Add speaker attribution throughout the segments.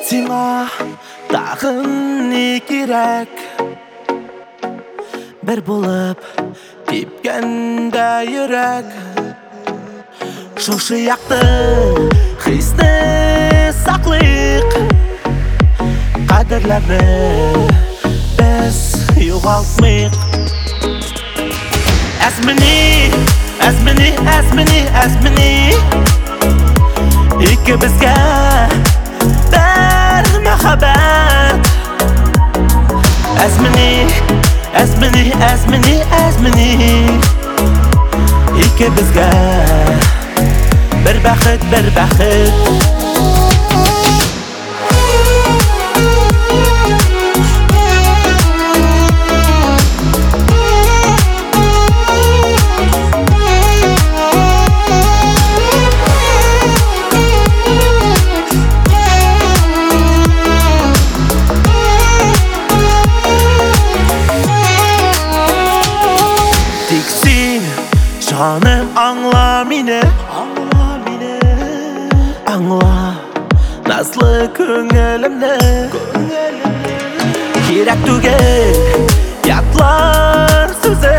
Speaker 1: Сиңа тағын не керек? Бір болып тепкенде йөрәк. Шушы яктың хисне саклыйк, кадерләрне без югалтмыйк. Әзмени икебезгә бер мәхәббәт. Әзмени икебезгә бер бәхет. Canım аңла мине, аңла назлы күңелемне. Кирәк түгел ятлар сүзе,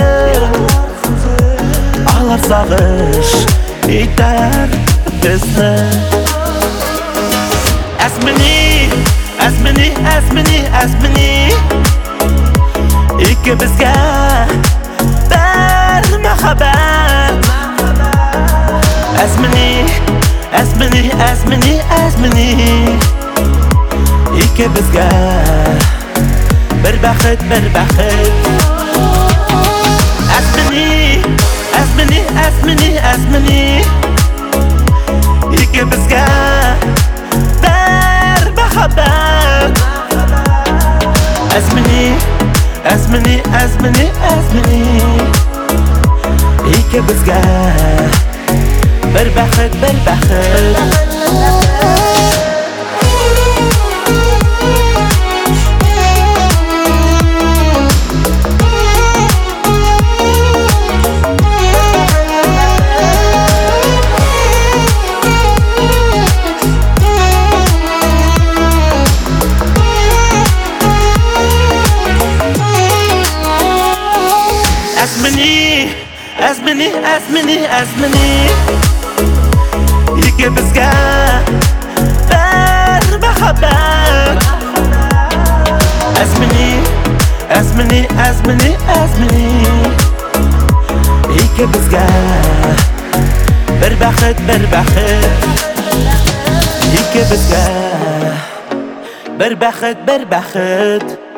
Speaker 1: алар сагыш итәр безне. Әзмени икебезгә бер мәхәббәт. Әзмени икебезгә бер бәхет. Әзмени икебезгә бер мәхәббәт. Әзмени икебезгә бер бәхет. Әзмени икебезгә бер мәхәббәт. Әзмени икебезгә бер бәхет. Икебезгә бер бәхет.